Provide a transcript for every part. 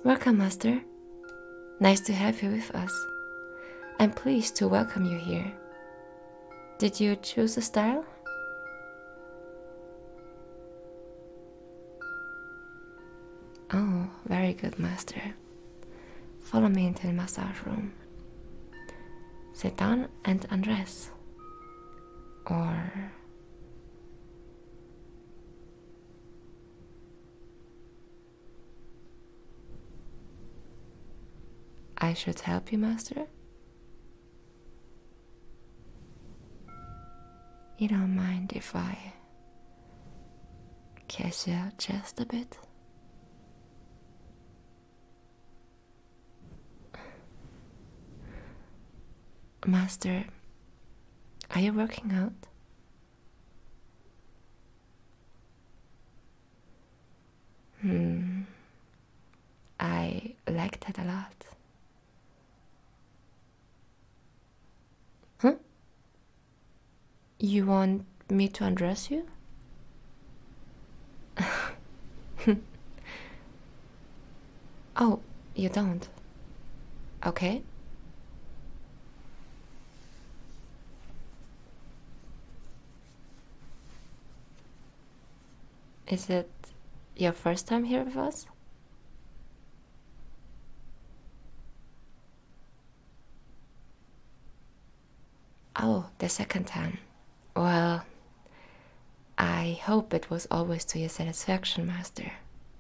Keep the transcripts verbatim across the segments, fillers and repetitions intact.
Welcome, Master. Nice to have you with us. I'm pleased to welcome you here. Did you choose a style? Oh, very good, Master. Follow me into the massage room. Sit down and undress. Or... I should help you, Master? You don't mind if I kiss your chest a bit? Master, are you working out? Hmm, I like that a lot. Huh? You want me to undress you? Oh, you don't? Okay. Is it your first time here with us? Oh, the second time. Well, I hope it was always to your satisfaction, Master.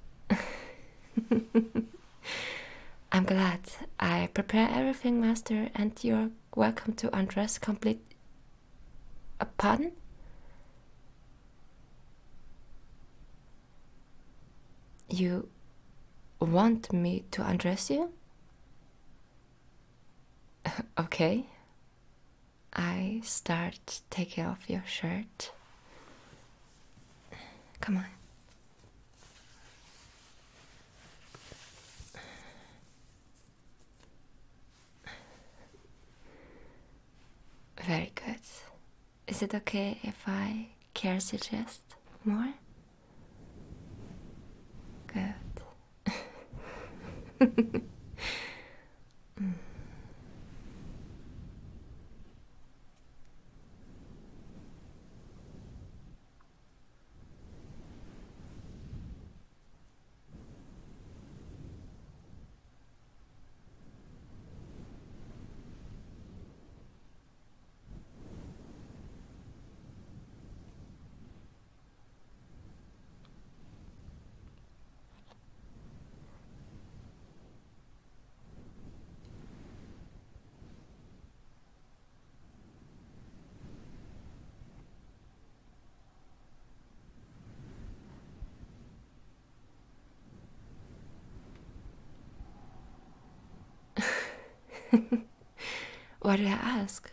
I'm glad. I prepare everything, Master, and you're welcome to undress complete... Uh, pardon? You want me to undress you? Okay. I start taking off your shirt. Come on. Very good. Is it okay if I caress your chest more? Good. mm. Why did I ask?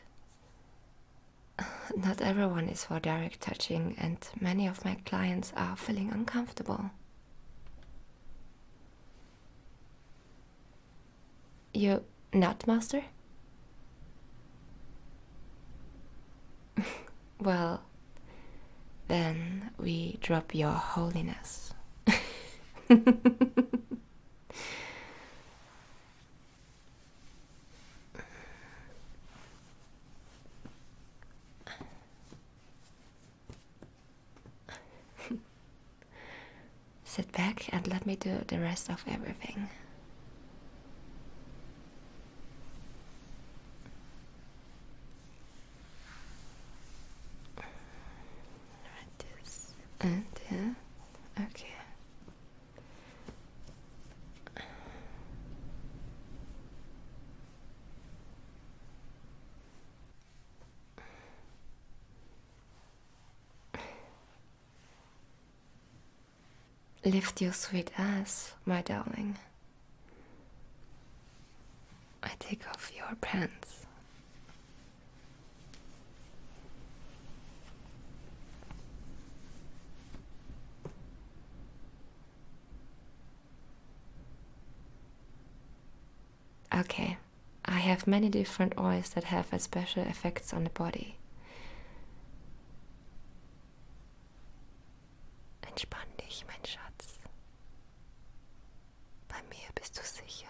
Not everyone is for direct touching, and many of my clients are feeling uncomfortable. You not, Master? Well, then we drop your holiness. Sit back and let me do the rest of everything. Like this and yeah, okay. Lift your sweet ass, my darling. I take off your pants. Okay, I have many different oils that have a special effects on the body. Entspann dich, mein Schatz. Bei mir bist du sicher.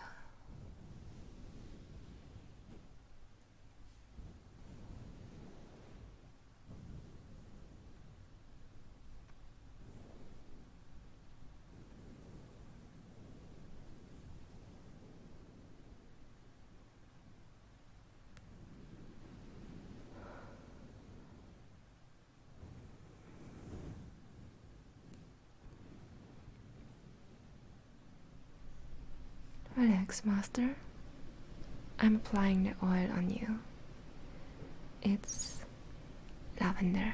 Relax, Master. I'm applying the oil on you. It's lavender.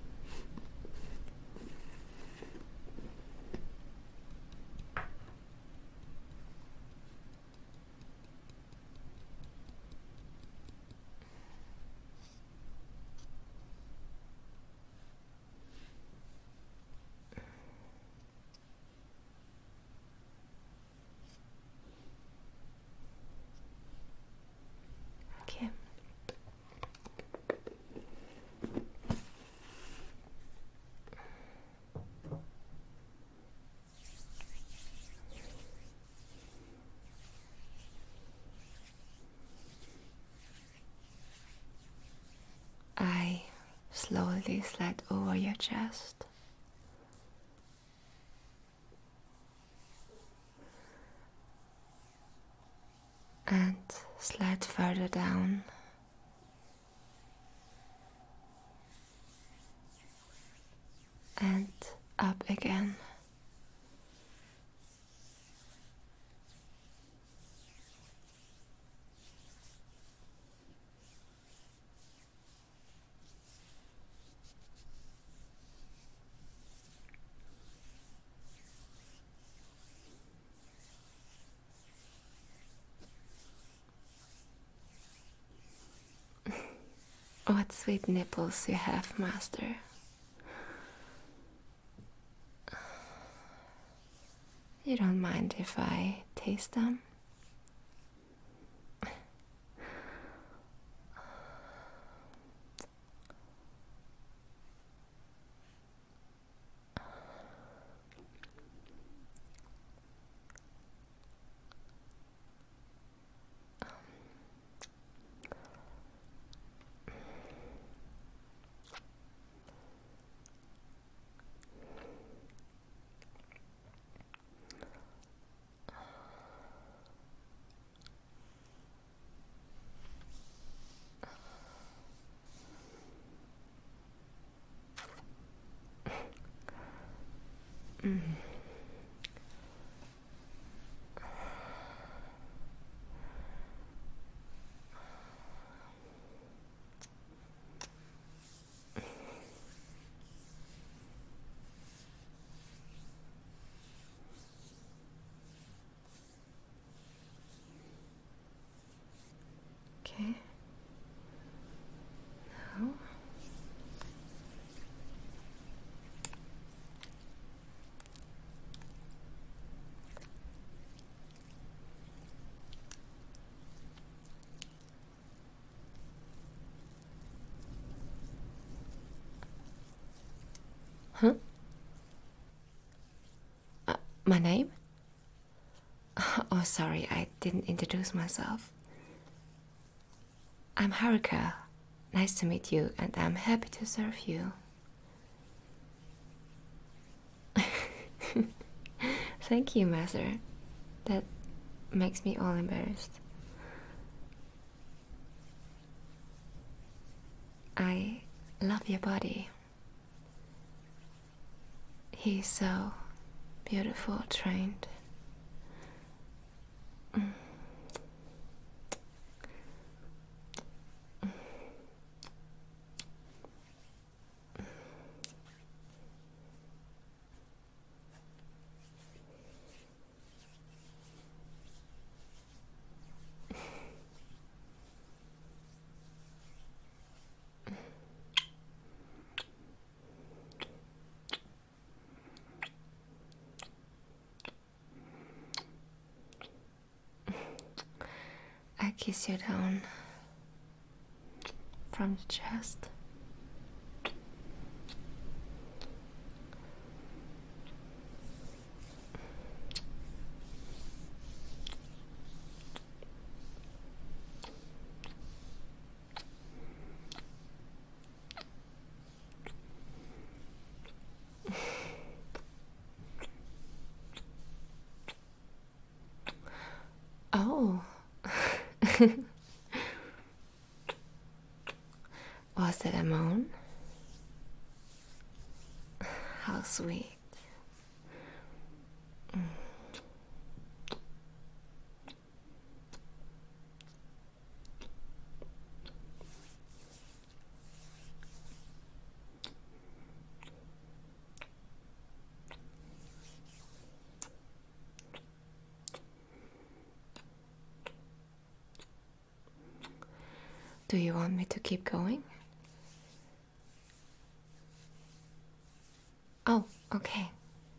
Okay. I slowly slide over your chest. And slide further down. And up again. What sweet nipples you have, Master. You don't mind if I taste them? Mm. Okay. Now Huh? Uh, my name? Oh, sorry, I didn't introduce myself. I'm Haruka. Nice to meet you, and I'm happy to serve you. Thank you, Master. That makes me all embarrassed. I love your body. He's so beautiful, trained. Mm. I kiss you down from the chest. Oh. Was that a moan? How sweet. Mm. Do you want me to keep going? Oh, okay.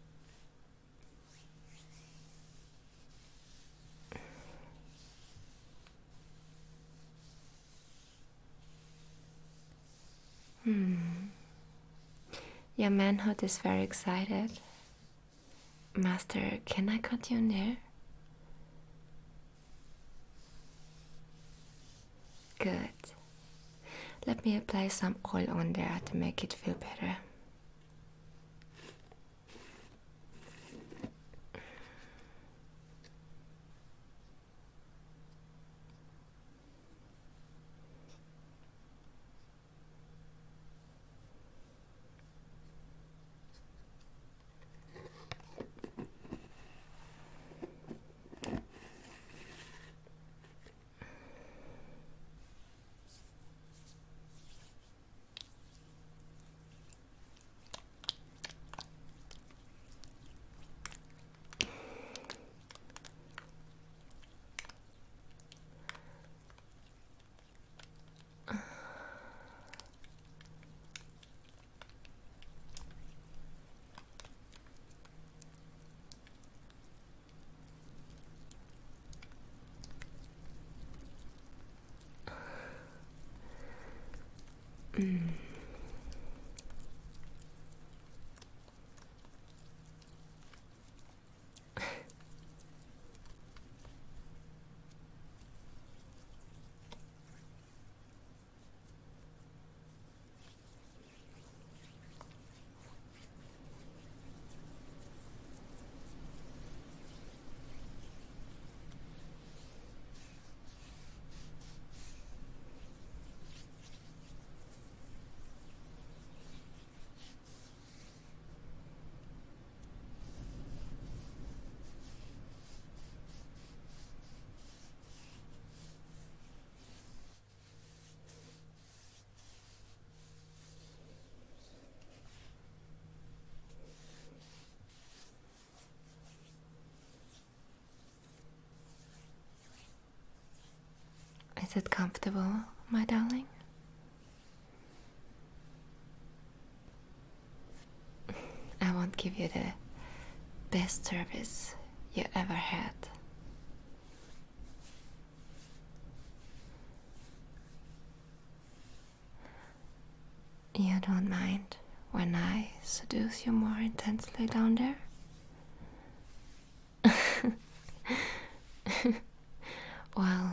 Hmm. Your manhood is very excited. Master, can I continue? Good. Let me apply some oil on there to make it feel better. Mm. Is it comfortable, my darling? I won't give you the best service you ever had. You don't mind when I seduce you more intensely down there? Well,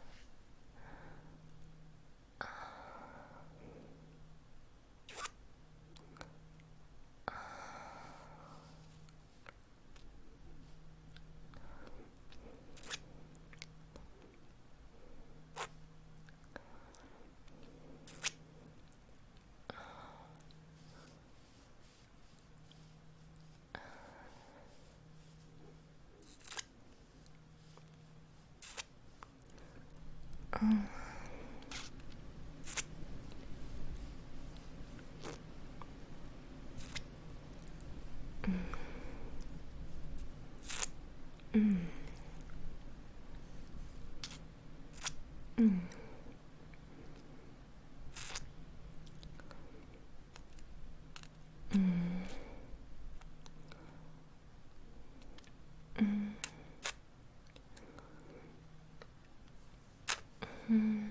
mm. Mm. Mm. Mm. Mm. Mm.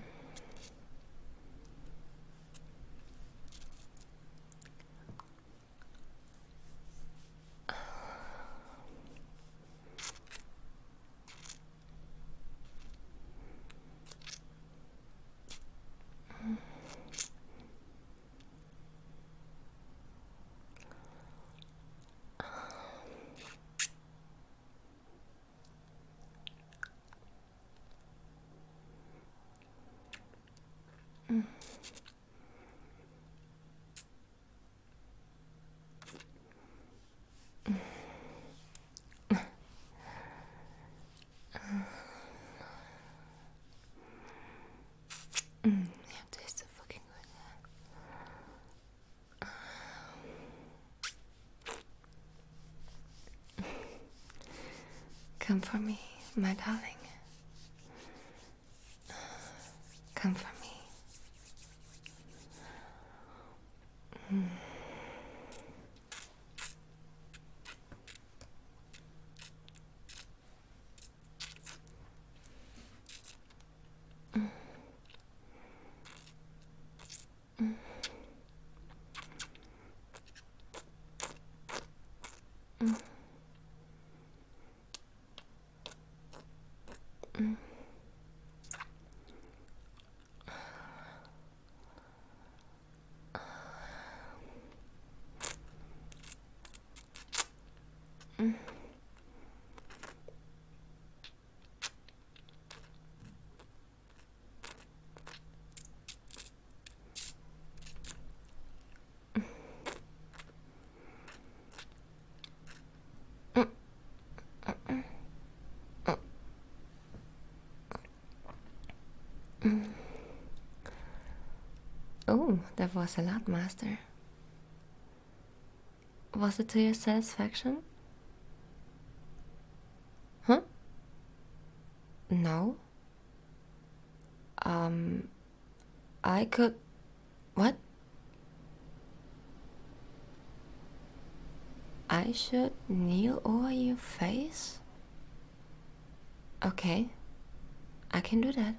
Come for me, my darling. Come for me. Mm. Mm. Mm. Mm. Mm. Mm. Oh, that was a lot, Master. Was it to your satisfaction? Huh? No. Um, I could. What? I should kneel over your face? Okay, I can do that.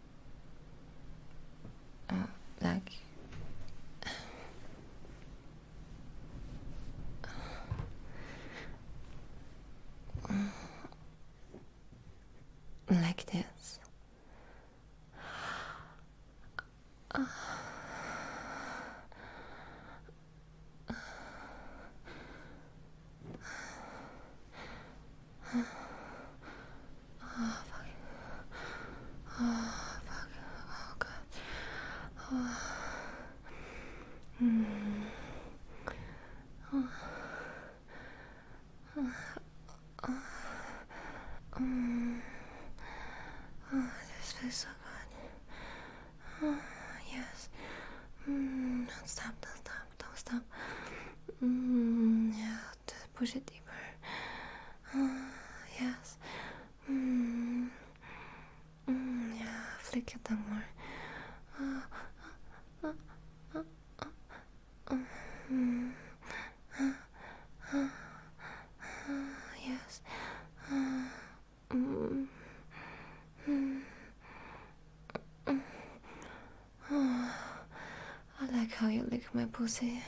Uh, like. Like this. Uh. Oh, fuck. Oh, fuck. Oh, God. Oh. Mm. Oh. Oh. Oh. Mm. Oh, this feels so good. Oh, yes. Mm. Don't stop, don't stop, don't stop. Mm. Yeah, just push it deeper. Oh, yes. Mm. Mm. Yeah, flick it down more. Oh. Oh. Oh. Oh. Oh. Mm. Oh. Oh. Oh. Yes. Oh. Mm. Mm. Mm. Oh. I like how you lick my pussy.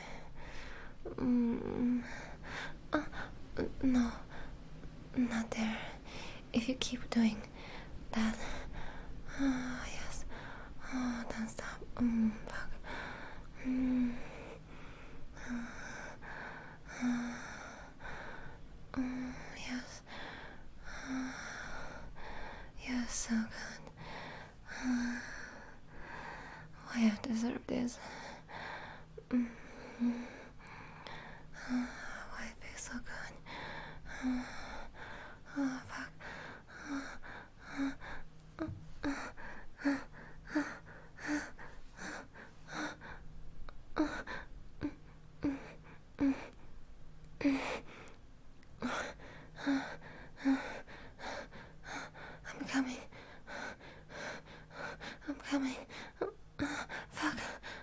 Mm. Uh, no, not there. If you keep doing that. Oh, yes. Oh, don't stop. Mm, fuck. Mm. Oh, oh, oh, yes. Oh, you're so good. Oh, why I deserve this? Mm. Oh, why it feels so good? Oh, oh fuck. Oh, oh, oh, oh, oh, oh, oh, oh, oh, oh. I'm coming. I'm coming. Fuck.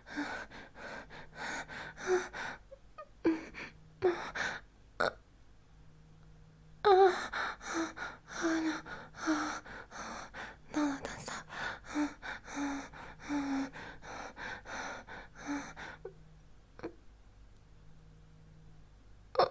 Oh, oh no. Oh, no, no, don't stop. Oh, oh, oh, oh,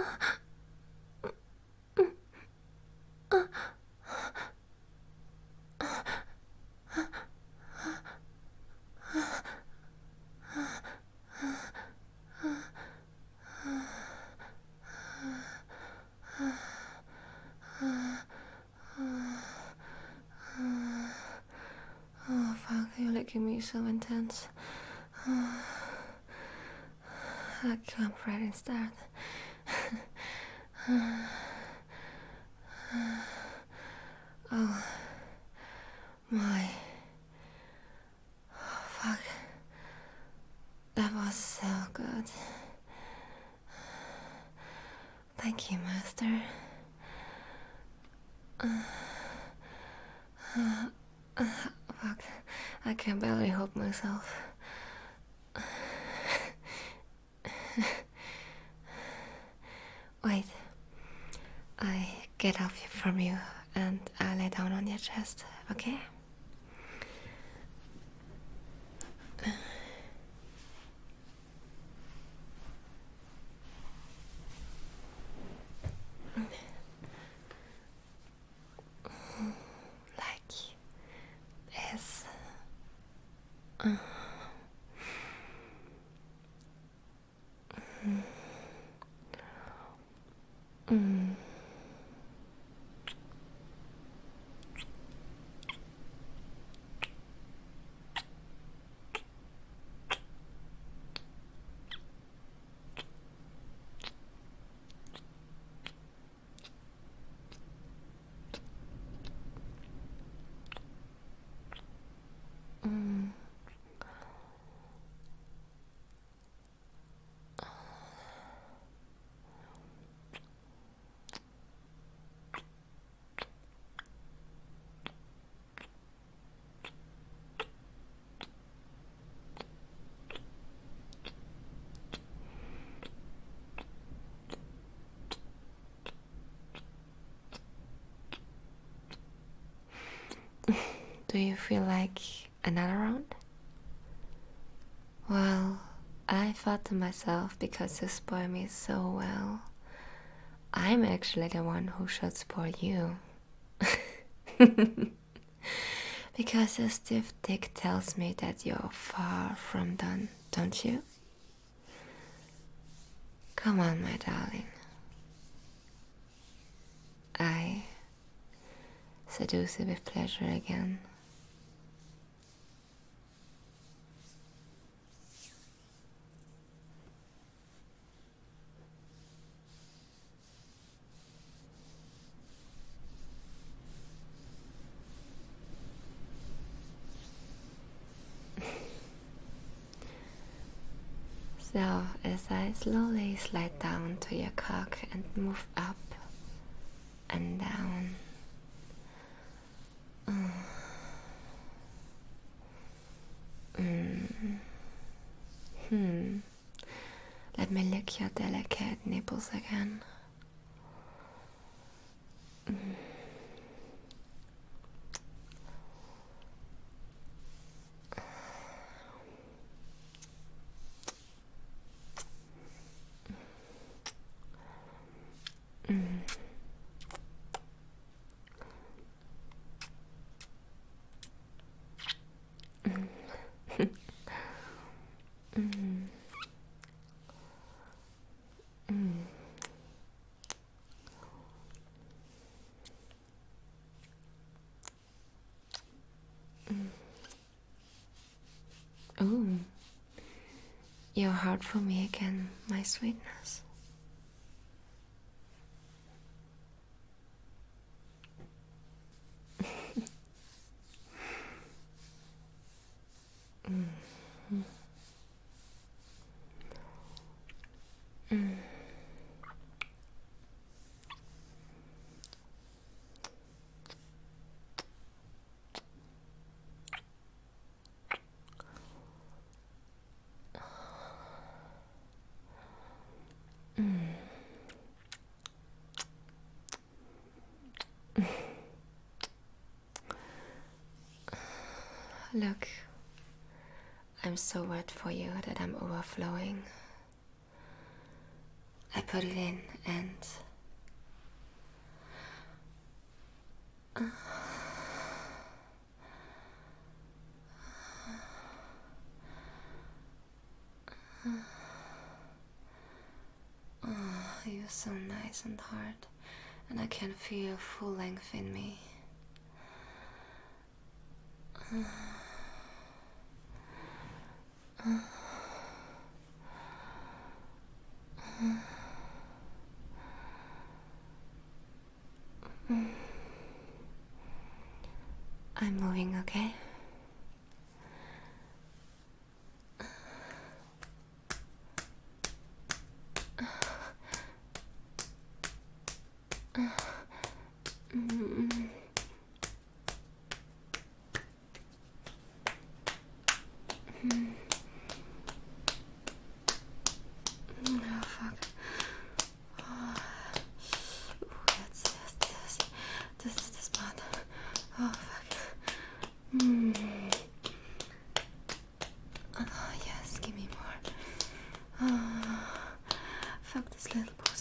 oh, fuck, you're licking me so intense. Oh, I can't right and start. Oh, my. Oh, fuck. That was so good. Thank you, Master. Fuck, I can barely hold myself. Wait, I get off from you and I lay down on your chest, okay? Like this. Uh. Mm. Mm. Mm. Do you feel like another round? Well, I thought to myself, because you spoil me so well, I'm actually the one who should spoil you. Because your stiff dick tells me that you're far from done, don't you? Come on, my darling. I seduce you with pleasure again. So, as I slowly slide down to your cock and move up and down, mm. Mm. Hmm. Let me lick your delicate nipples again. Mm. Mm. Mm. Mm. Mm. Mm. Oh, you're hard for me again, my sweetness. Mm. Mm. Mm. Look, I'm so wet for you that I'm overflowing. I put it in and uh, oh, you're so nice and hard, and I can feel full length in me. Uh, uh, uh, mm. I'm moving, okay? Mm.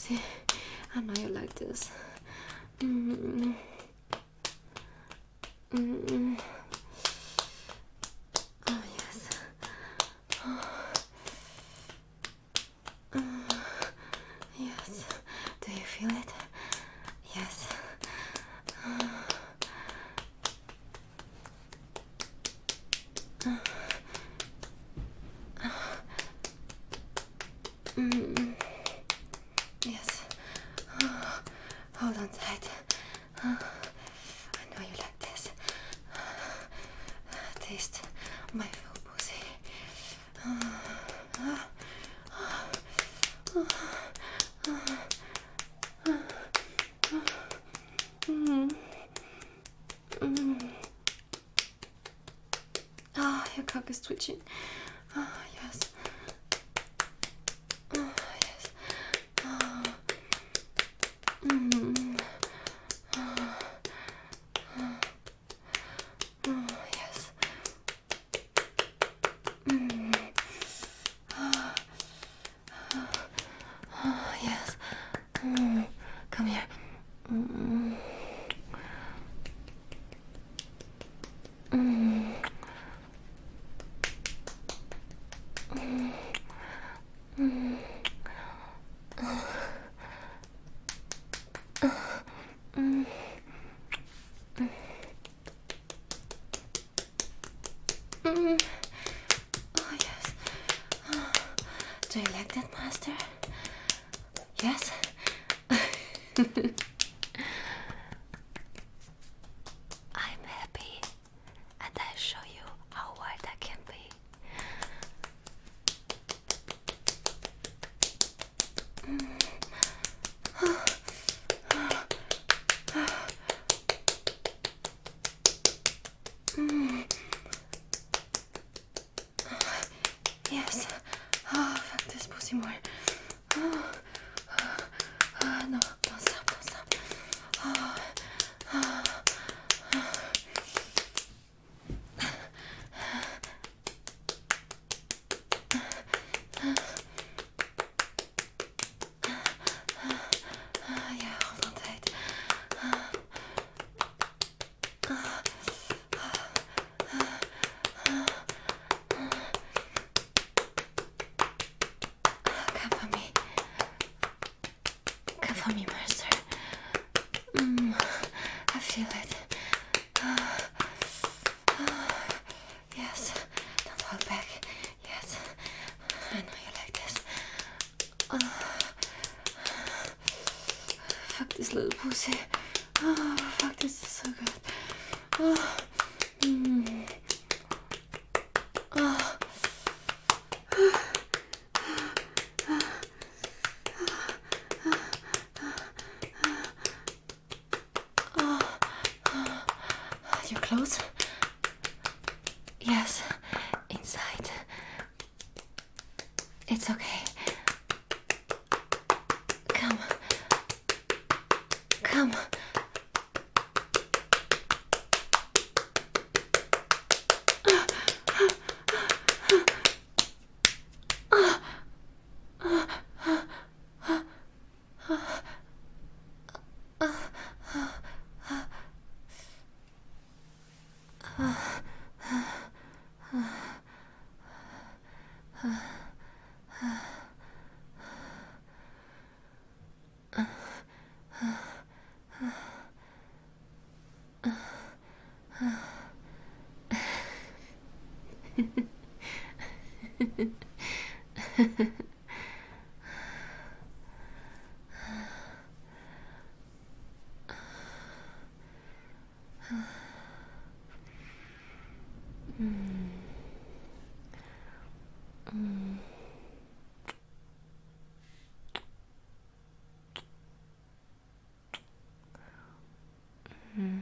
pussy. I know you like this. Mm-hmm. Mm-hmm. Oh, yes. Oh. Uh, yes. Do you feel it? Yes. Uh. Uh. Mm. Yes. Oh, hold on tight. Oh, I know you like this. Taste my full pussy. Oh, oh, oh, oh, oh, oh. Mm. Mm. Oh, your cock is twitching. Oh, yes. Oh, yes. Oh. Mm. Oh. Oh. Oh, yes. Mm. Oh. Oh. Oh, yes. Mm. Come here. Mm. Mm. Mm. Mm. Mm. Mm. Oh, yes. Oh. Do you like that, master? Yes? I'm happy, and I show you how wide I can be. Mm. Oh. Mm. Yes. Oh, fuck this pussy more. Oh. Oh, no, don't stop, don't stop. Oh. Oh. Oh. Oh, yeah, hold on tight. Oh. Oh. Come for me. Come for me, master. Mm, I feel it. Oh. Oh. Yes. Don't hold back. Yes. I know you like this. Oh. Fuck this little pussy. Oh, fuck, this is so good. Oh. Mm. Oh. Oh. Your clothes? Yes, inside. It's okay. Come. Come. Mm. Mm. Mm.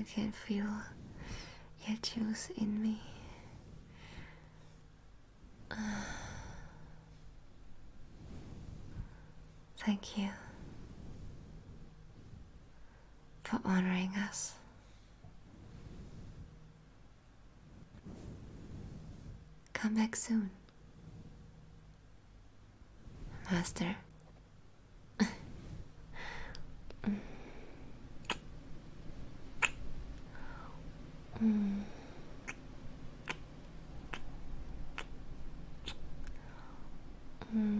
can feel your juice in me. Thank you for honoring us. Come back soon, Master. mm. Mm.